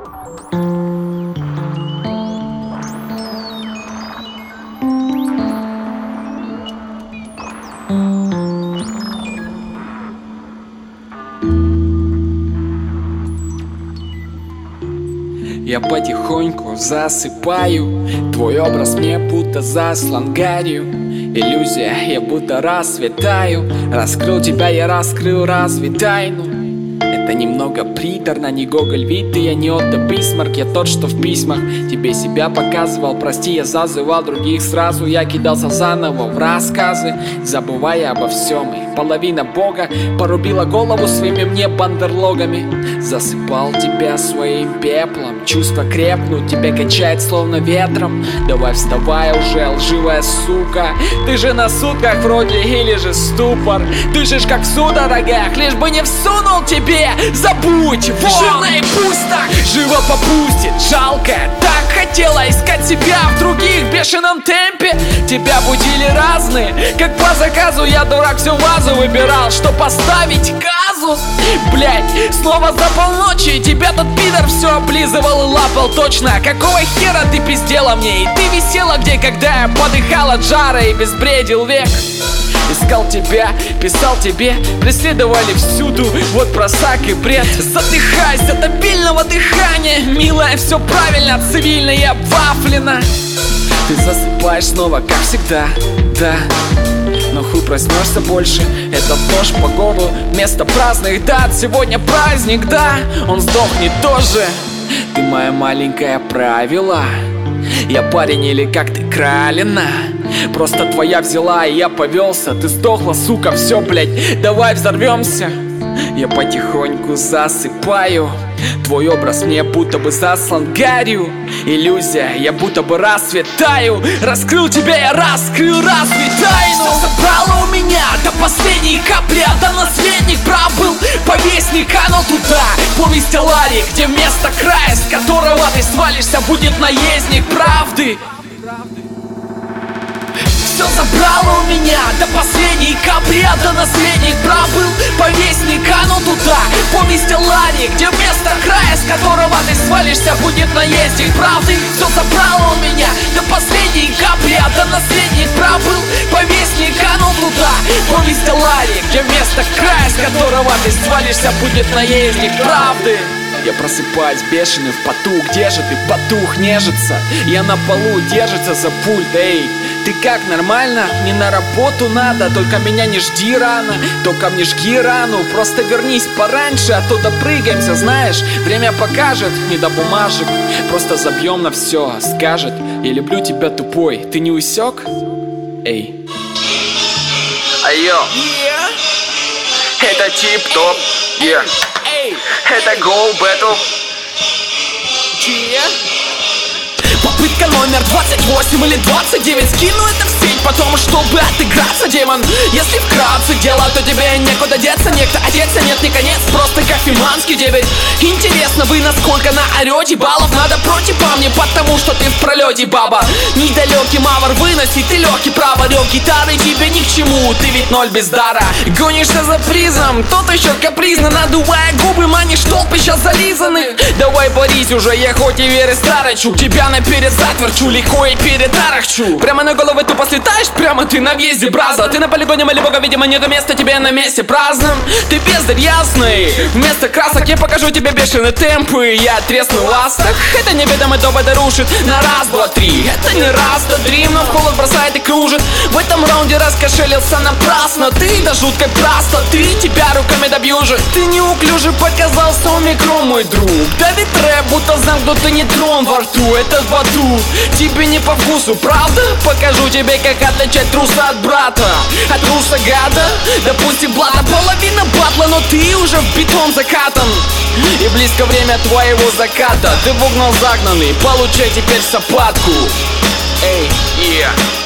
Я потихоньку засыпаю, твой образ мне будто заслан гарью. Иллюзия, я будто расцветаю. Раскрыл тебя, я раскрыл разве тайну? Это немного приторно, не Гоголь Вит, и я не Отто Бисмарк. Я тот, что в письмах тебе себя показывал. Прости, я зазывал других сразу. Я кидался заново в рассказы, забывая обо всем. И половина Бога порубила голову своими мне бандерлогами. Засыпал тебя своим пеплом. Чувства крепнут, тебя качает словно ветром. Давай вставай уже, лживая сука. Ты же на сутках вроде или же ступор. Дышишь как в судорогах, лишь бы не всунул тебе. Забудь, жирно и пусть так живо попустит. Жалко, так хотела искать себя в других бешеном темпе. Тебя будили разные, как по заказу. Я, дурак, всю вазу выбирал, что поставить казус. Блять, снова за полночи тебя тот пидор все облизывал и лапал точно. Какого хера ты пиздела мне? И ты висела где, когда я подыхал от жара и безбредил век. Искал тебя, писал тебе, преследовали всюду. Вот просак и бред. Задыхайся от обильного дыхания. Милая, все правильно, цивильно и обвафлено. Ты засыпаешь снова, как всегда, да. Но хуй проснешься больше. Этот нож по горлу, вместо праздных дат. Сегодня праздник, да, он сдохнет тоже. Ты моя маленькая правила. Я парень или как ты, кралина. Просто твоя взяла, и я повелся. Ты сдохла, сука, все, блять, давай взорвемся. Я потихоньку засыпаю. Твой образ мне будто бы заслан гарью. Иллюзия, я будто бы расцветаю. Раскрыл тебя, я раскрыл разве тайну. Все забрало у меня до последней капли. А до наследник пробыл, повестник канул туда. Повесть о Ларе, где вместо края, с которого ты свалишься, будет наездник правды. Все забрало у меня до последней капли. А до наследник пробыл, повестник канул туда. Повесть о Ларе, где вместо края, с которого ты свалишься, будет наездник правды. Все забрало у меня до последней капли. А до наследник пробыл, повестник канул туда. Повесть о Ларе, где вместо края, с которого ты свалишься, будет наездник правды. Я просыпаюсь бешеный в поту. Где же ты, потух, нежится? Я на полу, держится за пульт. Эй, ты как, нормально? Не на работу надо, только меня не жди рано. Только мне жги рану, просто вернись пораньше. А то допрыгаемся, знаешь, время покажет. Не до бумажек, просто забьем на все. Скажет, я люблю тебя, тупой. Ты не усек? Эй. Айо, это тип-топ, это Go Battle. Попытка номер 28 или 29. Скину это в сеть потом, чтобы отыграться, демон. Если вкратце дело, то тебе некуда деться. Некто одеться, нет, не конец, просто кофеманский 9. Интересно, вы насколько наорете баллов? Надо против по мне, потому что ты в пролете, баба. Недалекий мавр выносит, ты легкий право. Рёв гитары тебе ни к чему, ты ведь ноль без дара. Гонишься за призом, тот еще капризно. Надувая губы, манишь толпы сейчас зализанных. Давай борись уже, я хоть и веры старочу. Тебя наперед затверчу, легко и перетарахчу. Прямо на голову тупо слетаешь, прямо ты на въезде, браза. Ты на полигоне Малибога, видимо, нету места тебе на месте праздном. Ты бездарь ясный, вместо красок я покажу тебе бешеные темпы. Я тресну ластах, это неведомый доводы рушит. На раз, два, три, это не раз, да дрим, но в холод бросает и кружит. В этом раунде раскошелился напрасно. Ты да жутко простоты, тебя руками добью же. Ты неуклюже показался у микро, мой друг. Давид рэп, будто замкнутый нейтрон во рту. Это в аду, тебе не по вкусу, правда? Покажу тебе, как отличать труса от брата. От труса гада, допустим, блата. Половина батла, но ты уже в бетон закатан. И близко время твоего заката. Ты в угол загнанный, получай теперь сапатку. Эй, Yeah.